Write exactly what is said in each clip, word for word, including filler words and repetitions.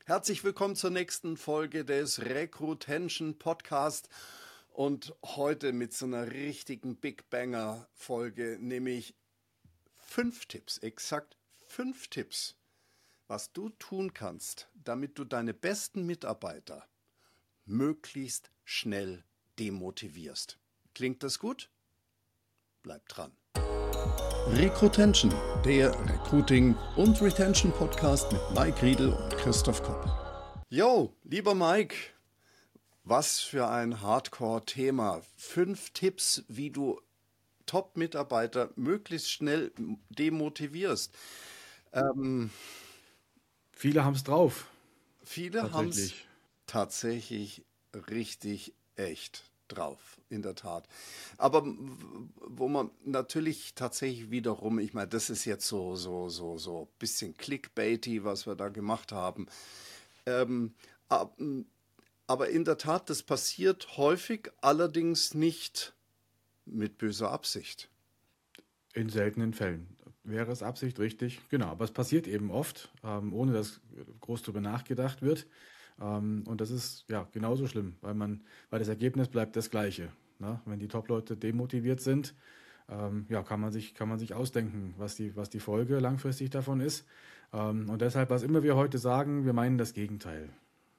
Herzlich willkommen zur nächsten Folge des Recruitation Podcast und heute mit so einer richtigen Big Banger Folge, nämlich fünf Tipps, exakt fünf Tipps, was du tun kannst, damit du deine besten Mitarbeiter möglichst schnell demotivierst. Klingt das gut? Bleib dran. Recruitation, der Recruiting- und Retention-Podcast mit Mike Riedel und Christoph Kopp. Yo, lieber Mike, was für ein Hardcore-Thema. Fünf Tipps, wie du Top-Mitarbeiter möglichst schnell demotivierst. Ähm, Viele haben es drauf, viele haben es tatsächlich. tatsächlich richtig echt drauf, in der Tat. Aber wo man natürlich tatsächlich wiederum, ich meine, das ist jetzt so, so, so, so ein bisschen clickbaity, was wir da gemacht haben. Ähm, ab- aber in der Tat, das passiert häufig, allerdings nicht mit böser Absicht. In seltenen Fällen. Wäre es Absicht, richtig? Genau, aber es passiert eben oft, ähm, ohne dass groß darüber nachgedacht wird. Ähm, und das ist ja genauso schlimm, weil man, weil das Ergebnis bleibt das gleiche. Ne? Wenn die Top-Leute demotiviert sind, ähm, ja, kann man sich, kann man sich ausdenken, was die, was die Folge langfristig davon ist. Ähm, und deshalb, was immer wir heute sagen, wir meinen das Gegenteil.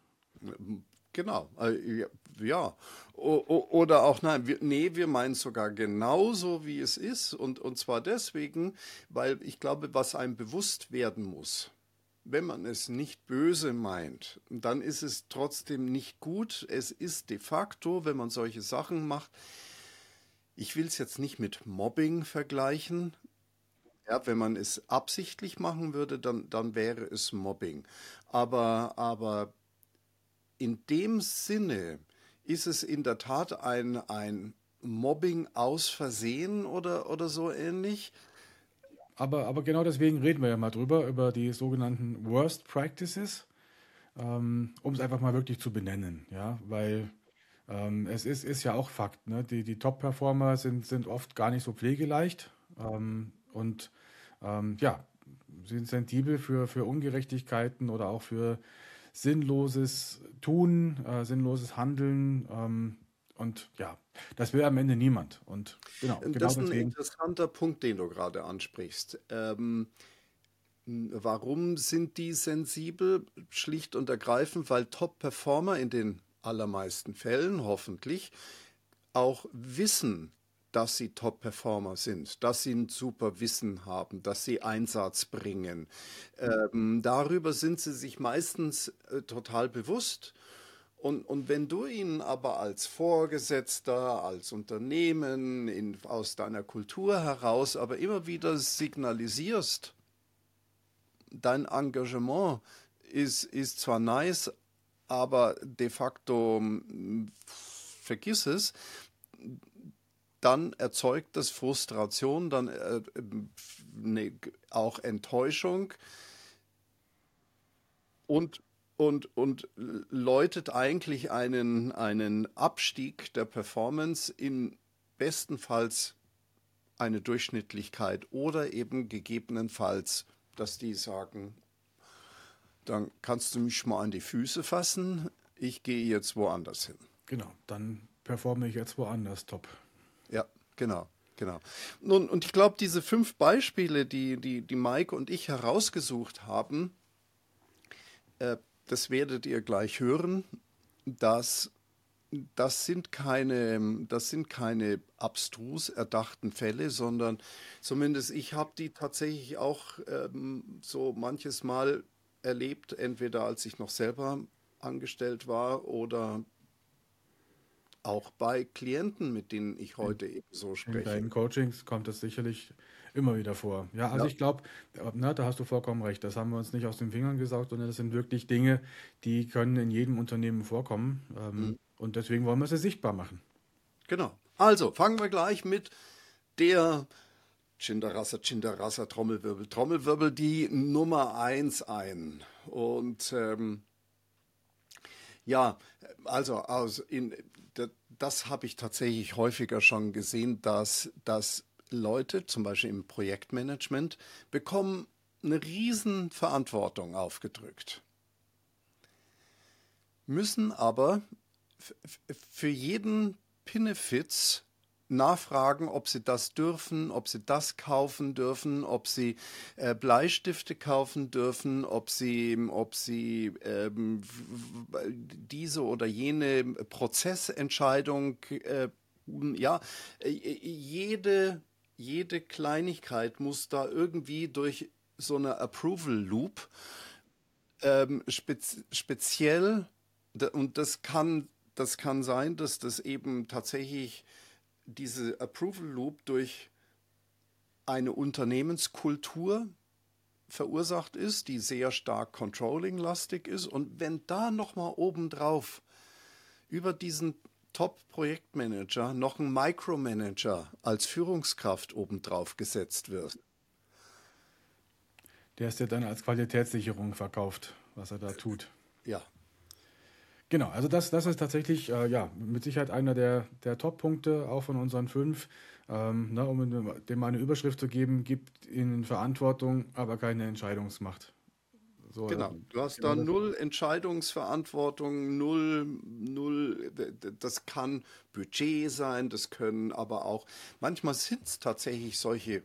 Genau, äh, ja, ja. O, o, oder auch nein, wir, nee, wir meinen es sogar genauso, wie es ist. Und, und zwar deswegen, weil ich glaube, was einem bewusst werden muss, wenn man es nicht böse meint, dann ist es trotzdem nicht gut. Es ist de facto, wenn man solche Sachen macht, ich will es jetzt nicht mit Mobbing vergleichen. Ja, wenn man es absichtlich machen würde, dann, dann wäre es Mobbing. Aber, aber in dem Sinne ist es in der Tat ein, ein Mobbing aus Versehen oder, oder so ähnlich. Aber, aber genau deswegen reden wir ja mal drüber, über die sogenannten Worst Practices, ähm, um es einfach mal wirklich zu benennen, ja, weil ähm, es ist, ist ja auch Fakt, ne? Die, die Top-Performer sind, sind oft gar nicht so pflegeleicht ähm, und ähm, ja, sind sensibel für, für Ungerechtigkeiten oder auch für sinnloses Tun, äh, sinnloses Handeln ähm, und ja, das will am Ende niemand und genau, Das genau ist ein deswegen. interessanter Punkt, den du gerade ansprichst. Ähm, warum sind die sensibel? Schlicht und ergreifend, weil Top-Performer in den allermeisten Fällen hoffentlich auch wissen, dass sie Top-Performer sind, dass sie ein super Wissen haben, dass sie Einsatz bringen. Ähm, darüber sind sie sich meistens äh, total bewusst. Und, und wenn du ihnen aber als Vorgesetzter, als Unternehmen, in, aus deiner Kultur heraus, aber immer wieder signalisierst, dein Engagement ist, ist zwar nice, aber de facto mh, vergiss es, dann erzeugt das Frustration, dann äh, ne, auch Enttäuschung und, und, und läutet eigentlich einen, einen Abstieg der Performance in bestenfalls eine Durchschnittlichkeit oder eben gegebenenfalls, dass die sagen, dann kannst du mich mal an die Füße fassen, ich gehe jetzt woanders hin. Genau, dann performe ich jetzt woanders top. Ja, genau, genau. Nun, und ich glaube, diese fünf Beispiele, die, die, die Mike und ich herausgesucht haben, äh, das werdet ihr gleich hören, dass das sind keine, das sind keine abstrus erdachten Fälle, sondern zumindest ich habe die tatsächlich auch ähm, so manches Mal erlebt, entweder als ich noch selber angestellt war oder auch bei Klienten, mit denen ich In, heute eben so in spreche. deinen Coachings kommt das sicherlich immer wieder vor. Ja, also Ja, ich glaube, na, da hast du vollkommen recht. Das haben wir uns nicht aus den Fingern gesaugt, sondern das sind wirklich Dinge, die können in jedem Unternehmen vorkommen. mm, Ähm, und deswegen wollen wir sie sichtbar machen. genau. Also fangen wir gleich mit der Chindarassa, Chindarassa, Trommelwirbel, Trommelwirbel, die Nummer eins ein. Und ähm, ja, also aus in, da- das habe ich tatsächlich häufiger schon gesehen, dass, dass Leute, zum Beispiel im Projektmanagement, bekommen eine riesen Verantwortung aufgedrückt. müssen aber f- f- für jeden Pinnefitz nachfragen, ob sie das dürfen, ob sie das kaufen dürfen, ob sie äh, Bleistifte kaufen dürfen, ob sie, ob sie ähm, w- w- diese oder jene Prozessentscheidung, äh, ja, äh, jede, jede Kleinigkeit muss da irgendwie durch so eine Approval Loop ähm, spez speziell, da- und das kann, das kann sein, dass das eben tatsächlich diese Approval Loop durch eine Unternehmenskultur verursacht ist, die sehr stark controlling-lastig ist. Und wenn da nochmal obendrauf über diesen Top-Projektmanager noch ein Micromanager als Führungskraft obendrauf gesetzt wird, Der ist ja dann als Qualitätssicherung verkauft, was er da tut. ja, Genau, also das, das ist tatsächlich äh, ja, mit Sicherheit einer der, der Top-Punkte, auch von unseren fünf. Ähm, ne, um dem dem mal eine Überschrift zu geben, gibt ihnen Verantwortung, aber keine Entscheidungsmacht. So, äh, genau. Du hast genau da das. null Entscheidungsverantwortung, null, null, d- d- das kann Budget sein, das können aber auch, manchmal sind es tatsächlich solche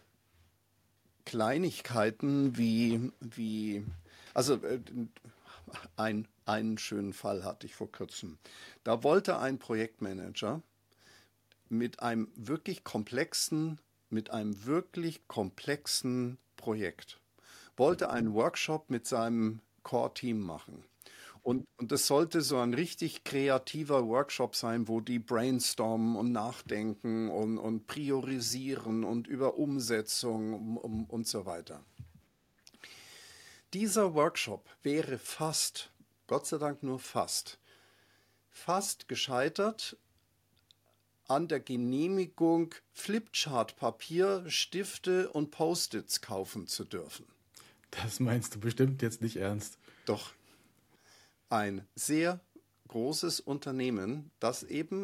Kleinigkeiten wie, wie also äh, ein, einen schönen Fall hatte ich vor kurzem. Da wollte ein Projektmanager mit einem wirklich komplexen, mit einem wirklich komplexen Projekt, wollte einen Workshop mit seinem Core-Team machen. Und, und das sollte so ein richtig kreativer Workshop sein, wo die brainstormen und nachdenken und, und priorisieren und über Umsetzung um, um, und so weiter. Dieser Workshop wäre fast, Gott sei Dank nur fast, fast gescheitert an der Genehmigung, Flipchart-Papier, Stifte und Post-its kaufen zu dürfen. Das meinst du bestimmt jetzt nicht ernst. Doch ein sehr großes Unternehmen, das eben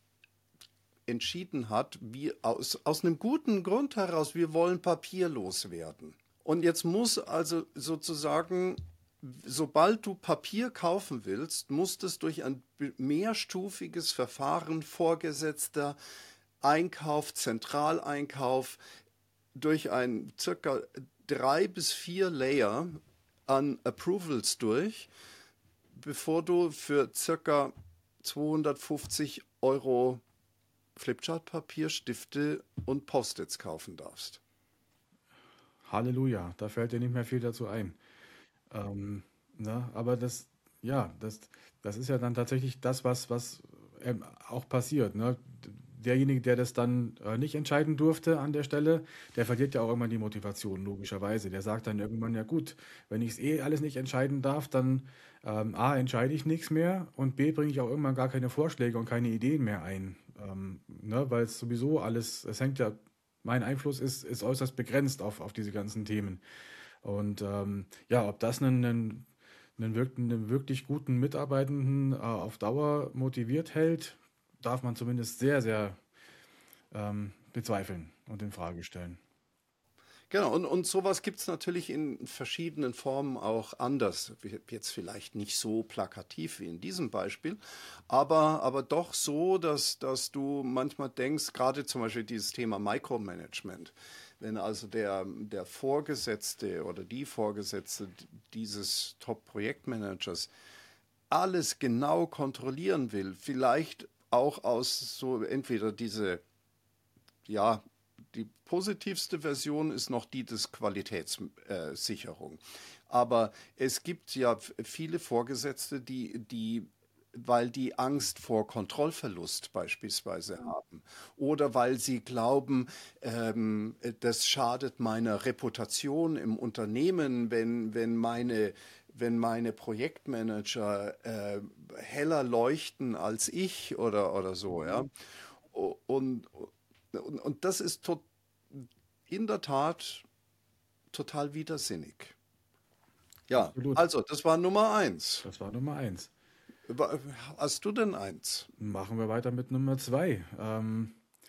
entschieden hat, wie aus, aus einem guten Grund heraus, wir wollen papierlos werden. Und jetzt muss also sozusagen, sobald du Papier kaufen willst, muss das durch ein mehrstufiges Verfahren, Vorgesetzter, Einkauf, Zentraleinkauf, durch ein circa drei bis vier Layer an Approvals durch, bevor du für circa zweihundertfünfzig Euro Flipchart-Papier, Stifte und Post-its kaufen darfst. Halleluja, da fällt dir nicht mehr viel dazu ein. Ähm, ne? Aber das, ja, das, das ist ja dann tatsächlich das, was, was ähm, auch passiert. Ne? Derjenige, der das dann äh, nicht entscheiden durfte an der Stelle, der verliert ja auch irgendwann die Motivation, logischerweise. Der sagt dann irgendwann, ja gut, wenn ich es eh alles nicht entscheiden darf, dann ähm, A, entscheide ich nichts mehr und B, bringe ich auch irgendwann gar keine Vorschläge und keine Ideen mehr ein. Ähm, ne? Weil es sowieso alles, es hängt ja, mein Einfluss ist, ist äußerst begrenzt auf, auf diese ganzen Themen. Und ähm, ja, ob das einen, einen, einen, wirk- einen wirklich guten Mitarbeitenden äh, auf Dauer motiviert hält, darf man zumindest sehr, sehr ähm, bezweifeln und in Frage stellen. Genau, und, und sowas gibt es natürlich in verschiedenen Formen auch anders. Jetzt vielleicht nicht so plakativ wie in diesem Beispiel, aber, aber doch so, dass, dass du manchmal denkst, gerade zum Beispiel dieses Thema Micromanagement, wenn also der, der Vorgesetzte oder die Vorgesetzte dieses Top-Projektmanagers alles genau kontrollieren will, vielleicht auch aus so entweder diese, ja, die positivste Version ist noch die des Qualitätssicherung. Aber es gibt ja viele Vorgesetzte, die, die weil die Angst vor Kontrollverlust beispielsweise haben oder weil sie glauben, ähm, das schadet meiner Reputation im Unternehmen, wenn, wenn meine wenn meine Projektmanager äh, heller leuchten als ich oder, oder so, ja. Und, und, und das ist to in der Tat total widersinnig. Ja, Absolut. also, das war Nummer eins. Das war Nummer eins. Hast du denn eins? Machen wir weiter mit Nummer zwei. Ähm,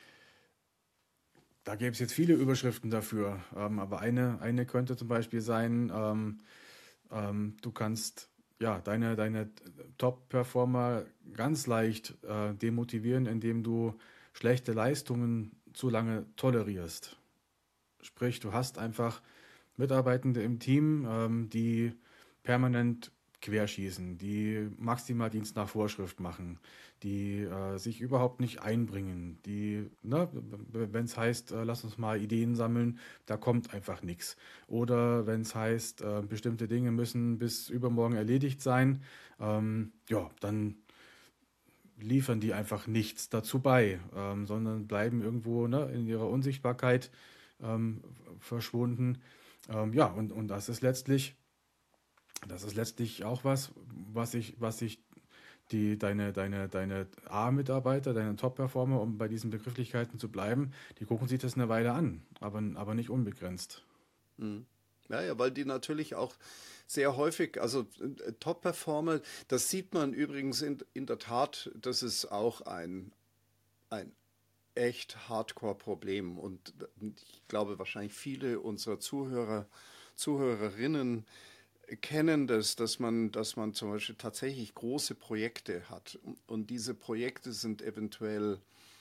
da gäbe es jetzt viele Überschriften dafür, ähm, aber eine, eine könnte zum Beispiel sein, ähm, ähm, du kannst ja, deine, deine Top-Performer ganz leicht äh, demotivieren, indem du schlechte Leistungen zu lange tolerierst. Sprich, du hast einfach Mitarbeitende im Team, ähm, die permanent querschießen, die Maximaldienst nach Vorschrift machen, die äh, sich überhaupt nicht einbringen, die, ne, wenn es heißt, äh, lass uns mal Ideen sammeln, da kommt einfach nichts. Oder wenn es heißt, äh, bestimmte Dinge müssen bis übermorgen erledigt sein, ähm, ja, dann liefern die einfach nichts dazu bei, ähm, sondern bleiben irgendwo, ne, in ihrer Unsichtbarkeit ähm, verschwunden. Ähm, ja, und, und das ist letztlich, das ist letztlich auch was, was ich, was ich die, deine, deine, deine A-Mitarbeiter, deine Top-Performer, um bei diesen Begrifflichkeiten zu bleiben, die gucken sich das eine Weile an, aber, aber nicht unbegrenzt. Mhm. Ja, ja, weil die natürlich auch sehr häufig, also äh, Top-Performer, das sieht man übrigens in, in der Tat, das ist auch ein, ein echt Hardcore-Problem. Und ich glaube, wahrscheinlich viele unserer Zuhörer, Zuhörerinnen kennen das, dass man, dass man zum Beispiel tatsächlich große Projekte hat. Und diese Projekte sind eventuell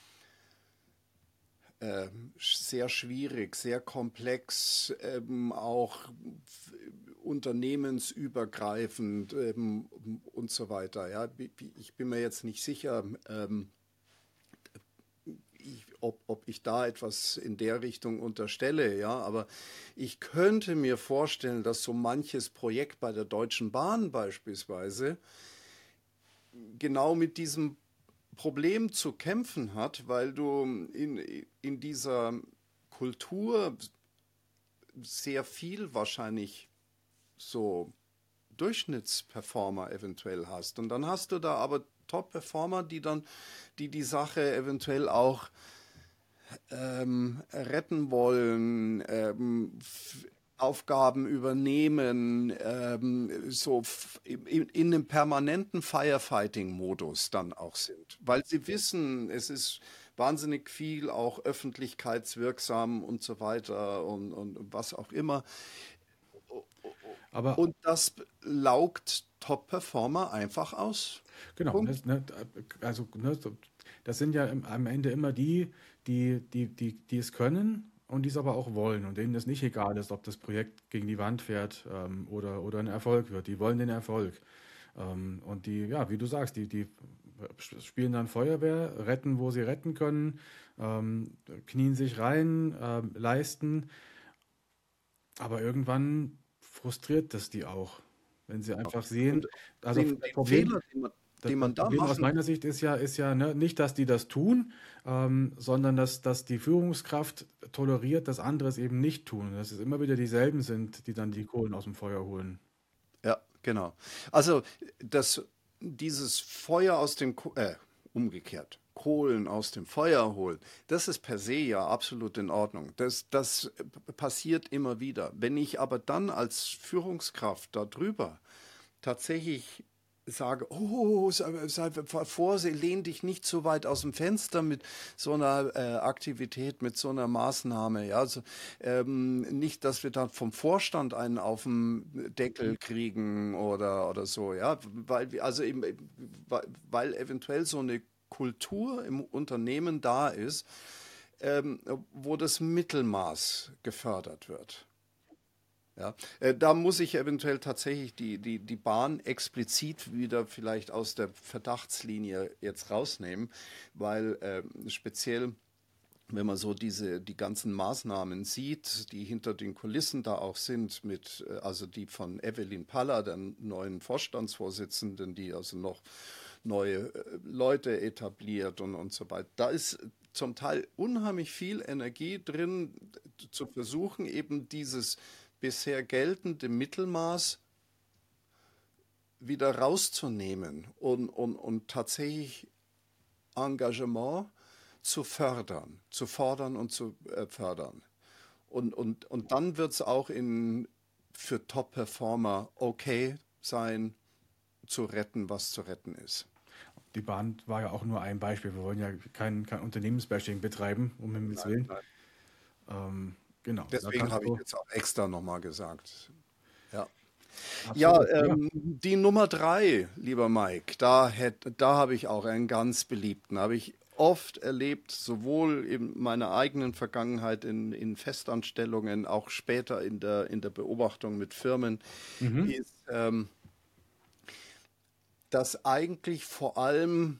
äh, sehr schwierig, sehr komplex, ähm, auch unternehmensübergreifend ähm, und so weiter. Ja, ich bin mir jetzt nicht sicher, ähm, ich, ob, ob ich da etwas in der Richtung unterstelle, ja, aber ich könnte mir vorstellen, dass so manches Projekt bei der Deutschen Bahn beispielsweise genau mit diesem Problem zu kämpfen hat, weil du in, in dieser Kultur sehr viel wahrscheinlich so Durchschnittsperformer eventuell hast. Und dann hast du da aber Top-Performer, die dann, die die Sache eventuell auch ähm, retten wollen, ähm, Aufgaben übernehmen, ähm, so in, in einem permanenten Firefighting-Modus dann auch sind. Weil sie wissen, es ist wahnsinnig viel auch öffentlichkeitswirksam und so weiter und, und was auch immer. Aber Und das laugt Top-Performer einfach aus. genau, Punkt. das, ne, also ne, so, das sind ja im, am Ende immer die, die, die, die, die es können und die es aber auch wollen und denen es nicht egal ist, ob das Projekt gegen die Wand fährt ähm, oder, oder ein Erfolg wird. Die wollen den Erfolg. Ähm, und die, ja, wie du sagst, die, die spielen dann Feuerwehr, retten, wo sie retten können, ähm, knien sich rein, ähm, leisten, aber irgendwann frustriert das die auch, wenn sie einfach sehen, Und also den, das den Problem, Fehler, den man, das, den das man da Problem aus machen meiner Sicht ist ja, ist ja ne, nicht, dass die das tun, ähm, sondern dass, dass die Führungskraft toleriert, dass andere es eben nicht tun. Dass es immer wieder dieselben sind, die dann die Kohlen aus dem Feuer holen. Ja, genau. Also das, dieses Feuer aus dem, Ko- äh, umgekehrt, Kohlen aus dem Feuer holen, das ist per se ja absolut in Ordnung. Das, das äh, passiert immer wieder. Wenn ich aber dann als Führungskraft darüber tatsächlich sage, oh, sei, sei Vorsicht, lehn dich nicht so weit aus dem Fenster mit so einer äh, Aktivität, mit so einer Maßnahme. Ja, also, ähm, nicht, dass wir dann vom Vorstand einen auf den Deckel kriegen oder, oder so, ja, weil wir, also eben, weil, weil eventuell so eine Kultur im Unternehmen da ist, ähm, wo das Mittelmaß gefördert wird. Ja, äh, da muss ich eventuell tatsächlich die, die, die Bahn explizit wieder vielleicht aus der Verdachtslinie jetzt rausnehmen, weil ähm, speziell, wenn man so diese, die ganzen Maßnahmen sieht, die hinter den Kulissen da auch sind, mit, äh, also die von Evelyn Paller, der neuen Vorstandsvorsitzenden, die also noch neue äh, Leute etabliert und, und so weiter. Da ist zum Teil unheimlich viel Energie drin, zu versuchen, eben dieses bisher geltende Mittelmaß wieder rauszunehmen und, und, und tatsächlich Engagement zu fördern, zu fordern und zu äh, fördern. Und, und, und dann wird es auch in, für Top-Performer okay sein, zu retten, was zu retten ist. Die Bahn war ja auch nur ein Beispiel. Wir wollen ja kein, kein Unternehmensbashing betreiben, um Himmels Nein, Willen. nein. Ähm, genau, da Deswegen kannst habe ich du, jetzt auch extra nochmal gesagt. Ja. Ja, Absolut, ja. ähm, die Nummer drei, lieber Mike, da, hätt, da habe ich auch einen ganz beliebten. Habe ich oft erlebt, sowohl in meiner eigenen Vergangenheit in, in Festanstellungen, auch später in der, in der Beobachtung mit Firmen, Mhm. ist, ähm, dass eigentlich vor allem,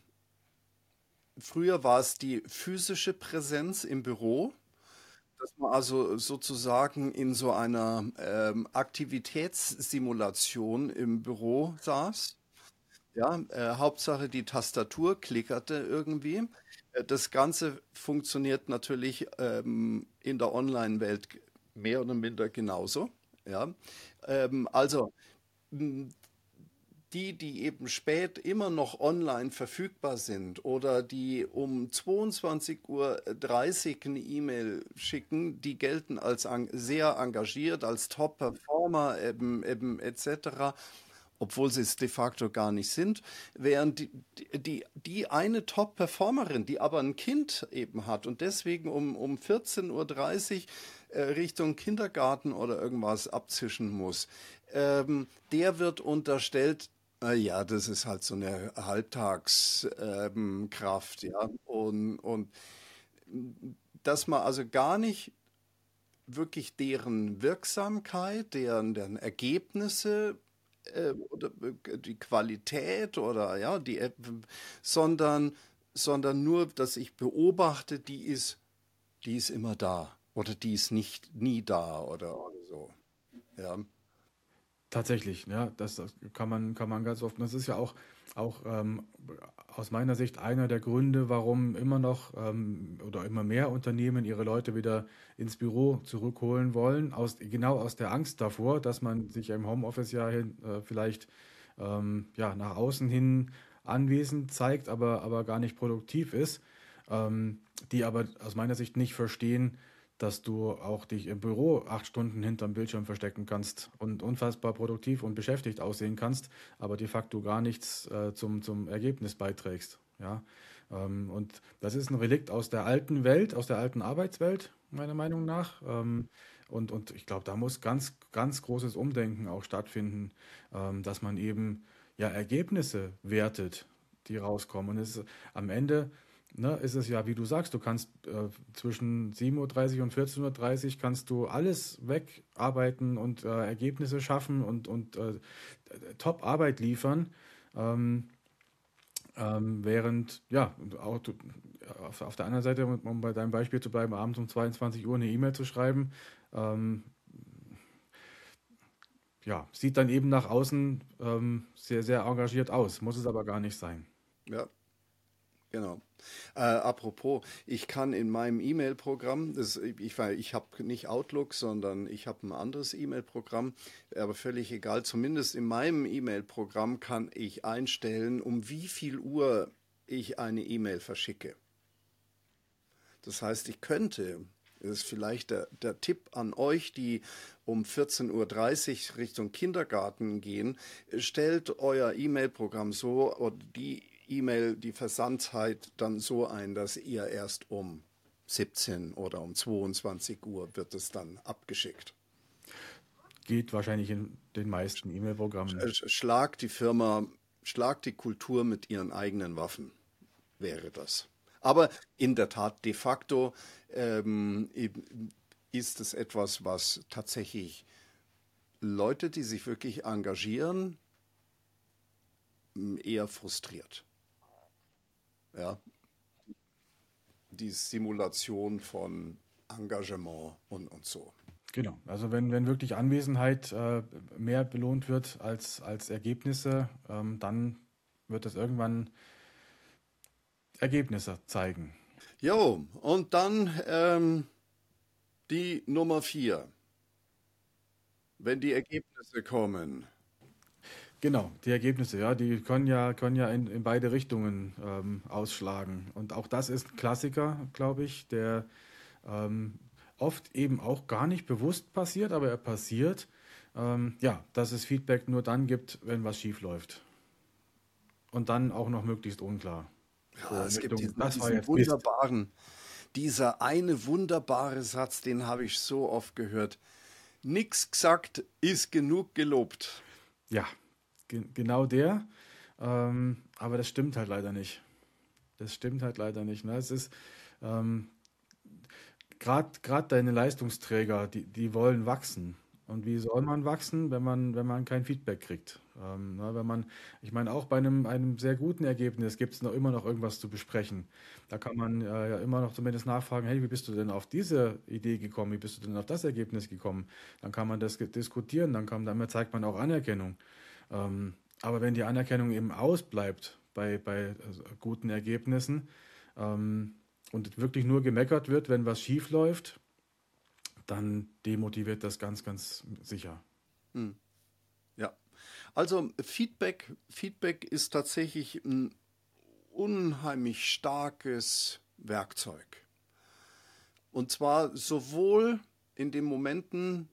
früher war es die physische Präsenz im Büro, dass man also sozusagen in so einer ähm, Aktivitätssimulation im Büro saß. Ja, äh, Hauptsache die Tastatur klickerte irgendwie. Äh, das Ganze funktioniert natürlich ähm, in der Online-Welt mehr oder minder genauso. Ja, ähm, also m, die, die eben spät immer noch online verfügbar sind oder die um zweiundzwanzig Uhr dreißig eine E-Mail schicken, die gelten als ang sehr engagiert, als Top-Performer eben, eben et cetera, obwohl sie es de facto gar nicht sind, während die, die, die eine Top-Performerin, die aber ein Kind eben hat und deswegen um, um vierzehn Uhr dreißig äh, Richtung Kindergarten oder irgendwas abzischen muss, ähm, der wird unterstellt, äh, ja, das ist halt so eine Halbtagskraft, ähm, Kraft, ja, und, und dass man also gar nicht wirklich deren Wirksamkeit, deren, deren Ergebnisse äh, oder äh, die Qualität oder ja, die App, sondern, sondern nur, dass ich beobachte, die ist, die ist immer da oder die ist nicht nie da oder, oder so. Ja, Tatsächlich, ja, das, das kann man, kann man ganz oft. Und das ist ja auch, auch ähm, aus meiner Sicht einer der Gründe, warum immer noch ähm, oder immer mehr Unternehmen ihre Leute wieder ins Büro zurückholen wollen, aus, genau aus der Angst davor, dass man sich im Homeoffice ja hin, äh, vielleicht ähm, ja, nach außen hin anwesend zeigt, aber, aber gar nicht produktiv ist, ähm, die aber aus meiner Sicht nicht verstehen, dass du auch dich im Büro acht Stunden hinterm Bildschirm verstecken kannst und unfassbar produktiv und beschäftigt aussehen kannst, aber de facto gar nichts äh, zum, zum Ergebnis beiträgst. Ja? Ähm, und das ist ein Relikt aus der alten Welt, aus der alten Arbeitswelt, meiner Meinung nach. Ähm, und, und ich glaube, da muss ganz, ganz großes Umdenken auch stattfinden, ähm, dass man eben ja Ergebnisse wertet, die rauskommen. Und es ist am Ende, ne, ist es ja, wie du sagst, du kannst äh, zwischen sieben Uhr dreißig und vierzehn Uhr dreißig kannst du alles wegarbeiten und äh, Ergebnisse schaffen und, und äh, Top-Arbeit liefern. Ähm, ähm, während, ja, auch du, auf, auf der anderen Seite, um um bei deinem Beispiel zu bleiben, abends um zweiundzwanzig Uhr eine E-Mail zu schreiben, ähm, ja, sieht dann eben nach außen ähm, sehr, sehr engagiert aus, muss es aber gar nicht sein. ja. Genau. Äh, apropos, ich kann in meinem E-Mail-Programm, das, ich, weil ich habe nicht Outlook, sondern ich habe ein anderes E-Mail-Programm, aber völlig egal, zumindest in meinem E-Mail-Programm kann ich einstellen, um wie viel Uhr ich eine E-Mail verschicke. Das heißt, ich könnte, das ist vielleicht der, der Tipp an euch, die um vierzehn Uhr dreißig Richtung Kindergarten gehen, stellt euer E-Mail-Programm so oder die E-Mail, die Versandzeit dann so ein, dass ihr erst um siebzehn oder um zweiundzwanzig Uhr wird es dann abgeschickt. Geht wahrscheinlich in den meisten E-Mail-Programmen. Schlagt die Firma, schlagt die Kultur mit ihren eigenen Waffen, wäre das. Aber in der Tat, de facto ähm, ist es etwas, was tatsächlich Leute, die sich wirklich engagieren, eher frustriert. Ja, die Simulation von Engagement und, und so. Genau. Also wenn, wenn wirklich Anwesenheit äh, mehr belohnt wird als, als Ergebnisse, ähm, dann wird es irgendwann Ergebnisse zeigen. Jo, und dann ähm, die Nummer vier, wenn die Ergebnisse kommen. Genau, die Ergebnisse, ja, die können ja, können ja in, in beide Richtungen ähm, ausschlagen. Und auch das ist ein Klassiker, glaube ich, der ähm, oft eben auch gar nicht bewusst passiert, aber er passiert. Ähm, ja, dass es Feedback nur dann gibt, wenn was schief läuft. Und dann auch noch möglichst unklar. So Ja, in es gibt Richtung, diesen, das war diesen jetzt Mist. wunderbaren, dieser eine wunderbare Satz, den habe ich so oft gehört. Nix gesagt ist genug gelobt. Ja, ge genau der. Ähm, aber das stimmt halt leider nicht. Das stimmt halt leider nicht. Ne? Es ist ähm, gerade gerade deine Leistungsträger, die, die wollen wachsen. Und wie soll man wachsen, wenn man, wenn man kein Feedback kriegt? Ähm, ne, wenn man, ich meine, auch bei einem, einem sehr guten Ergebnis gibt es noch immer noch irgendwas zu besprechen. Da kann man äh, ja immer noch zumindest nachfragen, hey, wie bist du denn auf diese Idee gekommen? Wie bist du denn auf das Ergebnis gekommen? Dann kann man das ge- diskutieren, dann kann, damit zeigt man auch Anerkennung. Ähm, aber wenn die Anerkennung eben ausbleibt bei, bei also, guten Ergebnissen, ähm, und wirklich nur gemeckert wird, wenn was schief läuft, dann demotiviert das ganz, ganz sicher. Hm. Ja, also Feedback, Feedback ist tatsächlich ein unheimlich starkes Werkzeug. Und zwar sowohl in den Momenten,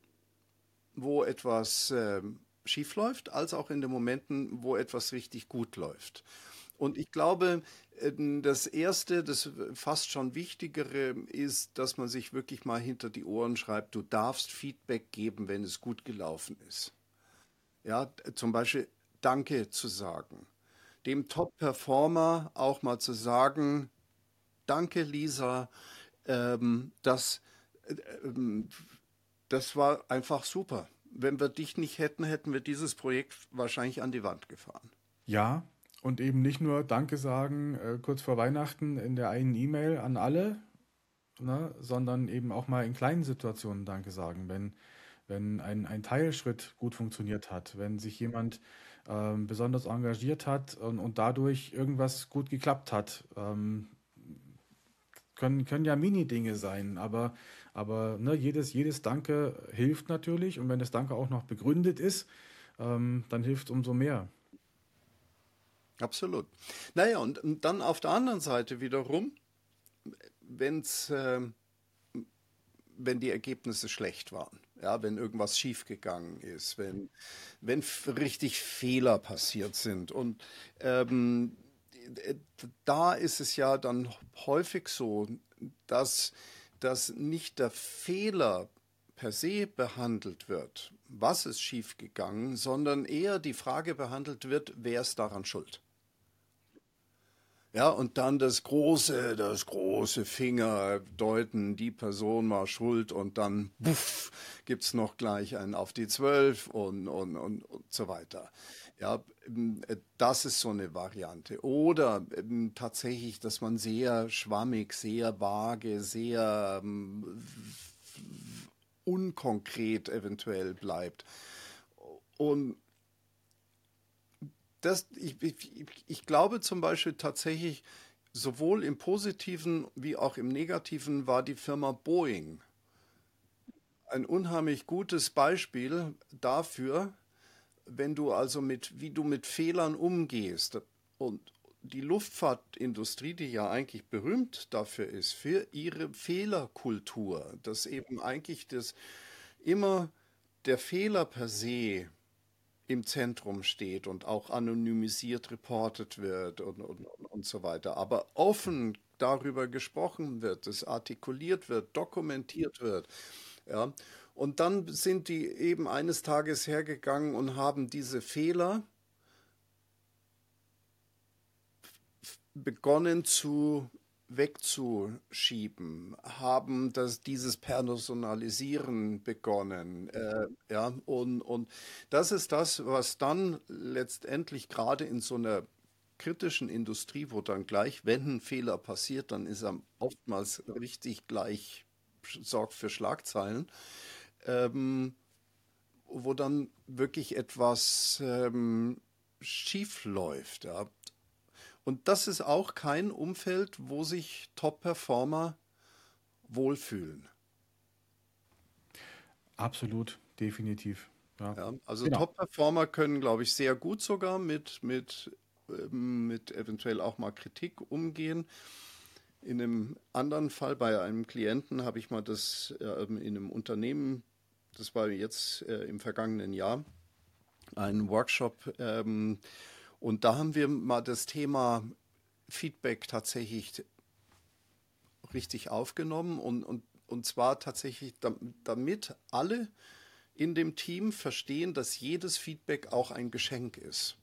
wo etwas ähm, schief läuft, als auch in den Momenten, wo etwas richtig gut läuft. Und ich glaube, ähm, das Erste, das fast schon Wichtigere ist, dass man sich wirklich mal hinter die Ohren schreibt, du darfst Feedback geben, wenn es gut gelaufen ist. Ja, zum Beispiel Danke zu sagen. Dem Top-Performer auch mal zu sagen, danke Lisa, ähm, das, äh, ähm, das war einfach super. Wenn wir dich nicht hätten, hätten wir dieses Projekt wahrscheinlich an die Wand gefahren. Ja, und eben nicht nur Danke sagen, äh, kurz vor Weihnachten in der einen E-Mail an alle, ne, sondern eben auch mal in kleinen Situationen Danke sagen, wenn, wenn ein, ein Teilschritt gut funktioniert hat, wenn sich jemand ähm, besonders engagiert hat und, und dadurch irgendwas gut geklappt hat. Ähm, können, können ja Mini-Dinge sein, aber, aber ne, jedes, jedes Danke hilft natürlich und wenn das Danke auch noch begründet ist, ähm, dann hilft es umso mehr. Absolut. Naja, und und dann auf der anderen Seite wiederum, wenn's, ähm, wenn die Ergebnisse schlecht waren, ja, wenn irgendwas schiefgegangen ist, wenn, wenn f- richtig Fehler passiert sind. Und ähm, äh, da ist es ja dann häufig so, dass, dass nicht der Fehler per se behandelt wird, was ist schiefgegangen, sondern eher die Frage behandelt wird, wer ist daran schuld. Ja, und dann das große, das große Finger deuten, die Person war schuld und dann buff, gibt's noch gleich einen auf die Zwölf und, und, und, und so weiter. Ja, ähm, äh, das ist so eine Variante. Oder ähm, tatsächlich, dass man sehr schwammig, sehr vage, sehr ähm, unkonkret eventuell bleibt. Und das, ich, ich, ich glaube zum Beispiel tatsächlich, sowohl im Positiven wie auch im Negativen war die Firma Boeing ein unheimlich gutes Beispiel dafür, wenn du also mit, wie du mit Fehlern umgehst. Und die Luftfahrtindustrie, die ja eigentlich berühmt dafür ist, für ihre Fehlerkultur, dass eben eigentlich das immer der Fehler per se im Zentrum steht und auch anonymisiert reportet wird und, und, und so weiter. Aber offen darüber gesprochen wird, es artikuliert wird, dokumentiert wird. Ja. Und dann sind die eben eines Tages hergegangen und haben diese Fehler begonnen zu wegzuschieben, haben das, dieses Personalisieren begonnen. Äh, ja, und, und das ist das, was dann letztendlich gerade in so einer kritischen Industrie, wo dann gleich, wenn ein Fehler passiert, dann ist er oftmals richtig gleich, sorgt für Schlagzeilen, ähm, wo dann wirklich etwas ähm, schief läuft. Ja. Und das ist auch kein Umfeld, wo sich Top-Performer wohlfühlen. Absolut, definitiv. Ja, Ja, also genau. Top-Performer können, glaube ich, sehr gut sogar mit, mit, ähm, mit eventuell auch mal Kritik umgehen. In einem anderen Fall bei einem Klienten habe ich mal das äh, in einem Unternehmen, das war jetzt äh, im vergangenen Jahr, einen Workshop ähm, und da haben wir mal das Thema Feedback tatsächlich richtig aufgenommen und, und, und zwar tatsächlich, damit alle in dem Team verstehen, dass jedes Feedback auch ein Geschenk ist.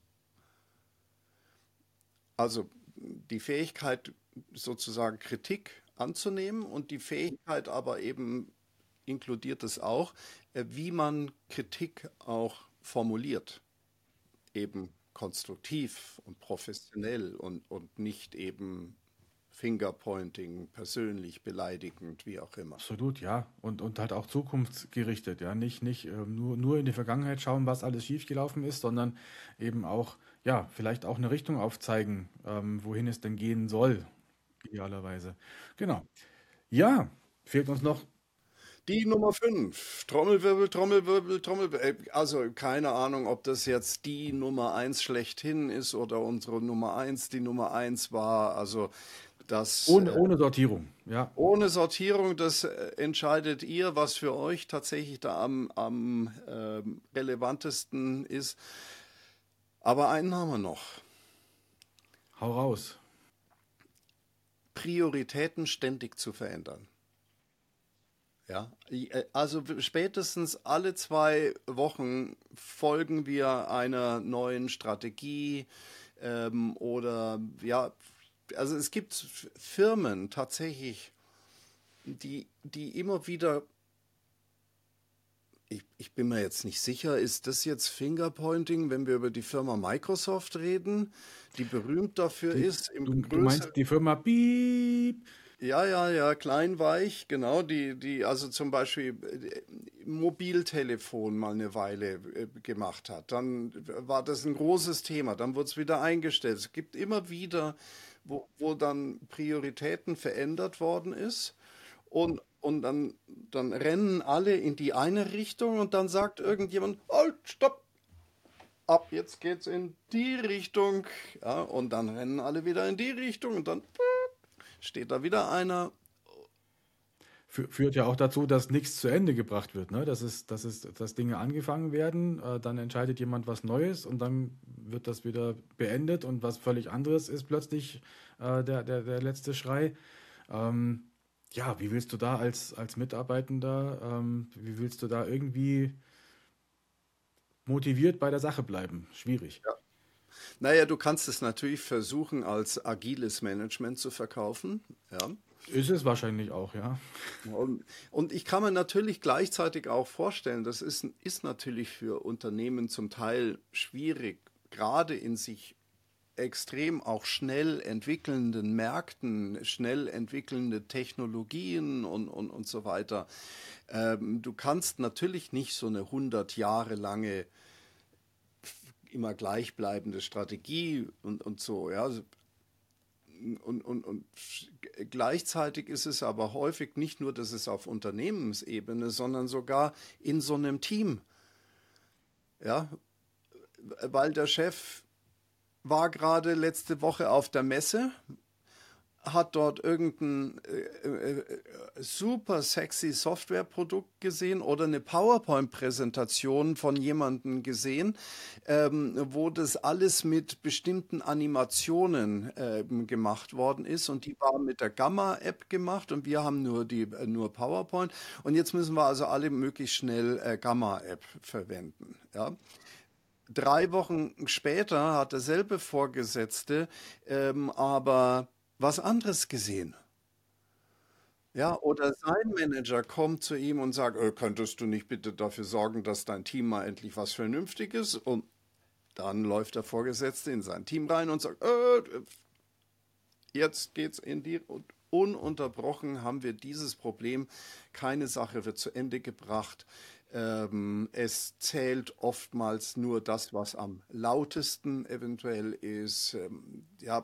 Also die Fähigkeit, sozusagen Kritik anzunehmen und die Fähigkeit aber eben inkludiert es auch, äh, wie man Kritik auch formuliert. Eben konstruktiv und professionell und, und nicht eben Fingerpointing, persönlich beleidigend, wie auch immer. Absolut, ja. Und, und halt auch zukunftsgerichtet, ja. Nicht, nicht ähm, nur, nur in die Vergangenheit schauen, was alles schiefgelaufen ist, sondern eben auch, ja, vielleicht auch eine Richtung aufzeigen, ähm, wohin es denn gehen soll, idealerweise. Genau. Ja, fehlt uns noch. Die Nummer fünf, Trommelwirbel, Trommelwirbel, Trommelwirbel. Äh, Also keine Ahnung, ob das jetzt die Nummer eins schlechthin ist oder unsere Nummer eins die Nummer eins war. Also das Ohne, äh, ohne Sortierung, ja. ohne Sortierung, das äh, entscheidet ihr, was für euch tatsächlich da am, am ähm, relevantesten ist. Aber einen haben wir noch. Hau raus. Prioritäten ständig zu verändern. Ja, äh, also spätestens alle zwei Wochen folgen wir einer neuen Strategie ähm, oder ja, also es gibt Firmen tatsächlich, die, die immer wieder, ich, ich bin mir jetzt nicht sicher, ist das jetzt Fingerpointing, wenn wir über die Firma Microsoft reden, die berühmt dafür Die, ist, im du, du größeren. meinst die Firma Piep? Ja, ja, ja, kleinweich, genau, die, die also zum Beispiel äh, Mobiltelefon mal eine Weile äh, gemacht hat. Dann war das ein großes Thema, dann wurde es wieder eingestellt. Es gibt immer wieder, wo, wo dann Prioritäten verändert worden ist und, und dann, dann rennen alle in die eine Richtung und dann sagt irgendjemand, halt, stopp, ab jetzt geht's in die Richtung. Ja, und dann rennen alle wieder in die Richtung und dann steht da wieder einer. Fü- Führt ja auch dazu, dass nichts zu Ende gebracht wird, ne? Das ist, das ist, dass Dinge angefangen werden, äh, dann entscheidet jemand was Neues und dann wird das wieder beendet und was völlig anderes ist plötzlich äh, der, der, der letzte Schrei. Ähm, ja, wie willst du da als, als Mitarbeitender, ähm, wie willst du da irgendwie motiviert bei der Sache bleiben? Schwierig. Naja, du kannst es natürlich versuchen, als agiles Management zu verkaufen. Ja. Ist es wahrscheinlich auch, ja. Und, und ich kann mir natürlich gleichzeitig auch vorstellen, das ist, ist natürlich für Unternehmen zum Teil schwierig, gerade in sich extrem auch schnell entwickelnden Märkten, schnell entwickelnde Technologien und, und, und so weiter. Ähm, du kannst natürlich nicht so eine hundert Jahre lange immer gleichbleibende Strategie und, und so, ja. Und, und, und gleichzeitig ist es aber häufig nicht nur, dass es auf Unternehmensebene, sondern sogar in so einem Team, ja, weil der Chef war gerade letzte Woche auf der Messe, hat dort irgendein äh, äh, super sexy Softwareprodukt gesehen oder eine PowerPoint-Präsentation von jemandem gesehen, ähm, wo das alles mit bestimmten Animationen ähm, gemacht worden ist und die war mit der Gamma-App gemacht und wir haben nur die äh, nur PowerPoint und jetzt müssen wir also alle möglichst schnell äh, Gamma-App verwenden. Ja. Drei Wochen später hat derselbe Vorgesetzte ähm, aber was anderes gesehen. Ja, oder sein Manager kommt zu ihm und sagt, äh, könntest du nicht bitte dafür sorgen, dass dein Team mal endlich was Vernünftiges? Und dann läuft der Vorgesetzte in sein Team rein und sagt, äh, jetzt geht's in die und ununterbrochen haben wir dieses Problem. Keine Sache wird zu Ende gebracht. Ähm, es zählt oftmals nur das, was am lautesten eventuell ist. Ähm, ja,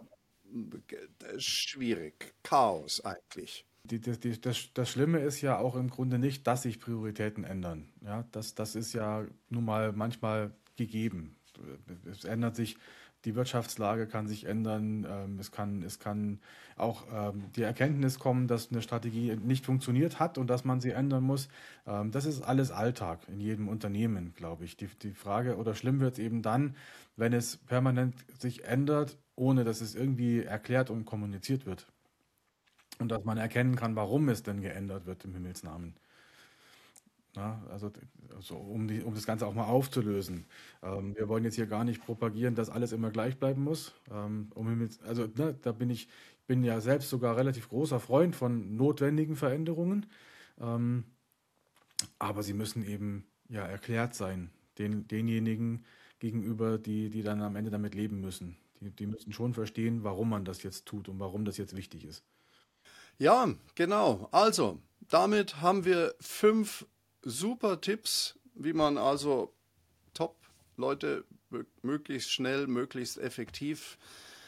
schwierig. Chaos eigentlich. Die, die, die, das, das Schlimme ist ja auch im Grunde nicht, dass sich Prioritäten ändern. Ja, das, das ist ja nun mal manchmal gegeben. Es ändert sich, die Wirtschaftslage kann sich ändern. Ähm, es kann, es kann auch ähm, die Erkenntnis kommen, dass eine Strategie nicht funktioniert hat und dass man sie ändern muss. Ähm, das ist alles Alltag in jedem Unternehmen, glaube ich. Die, die Frage, oder schlimm wird es eben dann, wenn es permanent sich ändert, ohne dass es irgendwie erklärt und kommuniziert wird. Und dass man erkennen kann, warum es denn geändert wird im Himmelsnamen. Na, also, also um, die, um das Ganze auch mal aufzulösen. Ähm, wir wollen jetzt hier gar nicht propagieren, dass alles immer gleich bleiben muss. Ähm, um Himmels, also ne, da bin ich, bin ja selbst sogar relativ großer Freund von notwendigen Veränderungen. Ähm, aber sie müssen eben ja erklärt sein, den, denjenigen gegenüber, die, die dann am Ende damit leben müssen. Die, die müssen schon verstehen, warum man das jetzt tut und warum das jetzt wichtig ist. Ja, genau. Also, damit haben wir fünf super Tipps, wie man also Top-Leute möglichst schnell, möglichst effektiv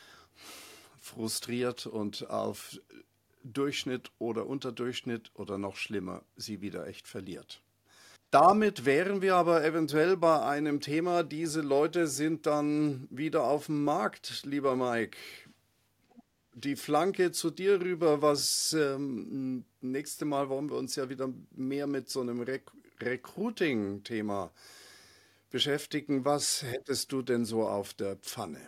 frustriert und auf Durchschnitt oder Unterdurchschnitt oder noch schlimmer, sie wieder echt verliert. Damit wären wir aber eventuell bei einem Thema, diese Leute sind dann wieder auf dem Markt, lieber Mike. Die Flanke zu dir rüber, was ähm, nächste Mal wollen wir uns ja wieder mehr mit so einem Rec Recruiting-Thema beschäftigen. Was hättest du denn so auf der Pfanne?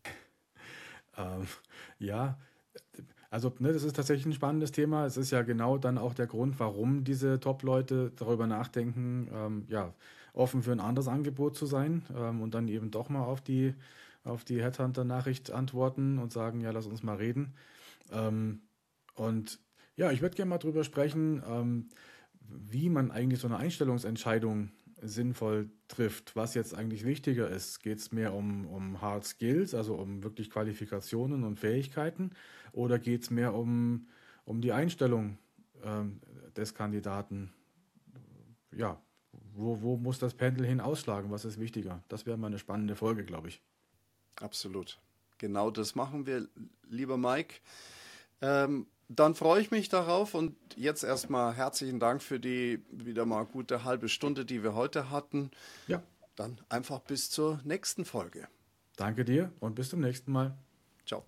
Ähm, ja, also ne, das ist tatsächlich ein spannendes Thema. Es ist ja genau dann auch der Grund, warum diese Top-Leute darüber nachdenken, ähm, ja, offen für ein anderes Angebot zu sein ähm, und dann eben doch mal auf die, auf die Headhunter-Nachricht antworten und sagen, ja, lass uns mal reden. Ähm, und ja, ich würde gerne mal drüber sprechen, ähm, wie man eigentlich so eine Einstellungsentscheidung sinnvoll trifft, was jetzt eigentlich wichtiger ist. Geht es mehr um, um Hard Skills, also um wirklich Qualifikationen und Fähigkeiten, oder geht es mehr um, um die Einstellung ähm, des Kandidaten? Ja, wo, wo muss das Pendel hin ausschlagen? Was ist wichtiger? Das wäre mal eine spannende Folge, glaube ich. Absolut. Genau das machen wir, lieber Mike. Ähm, dann freue ich mich darauf und jetzt erstmal herzlichen Dank für die wieder mal gute halbe Stunde, die wir heute hatten. Ja, Dann einfach bis zur nächsten Folge. danke dir und bis zum nächsten Mal. Ciao.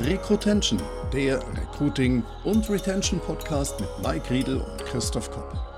Recruitention, der Recruiting- und Retention-Podcast mit Mike Riedel und Christoph Kopp.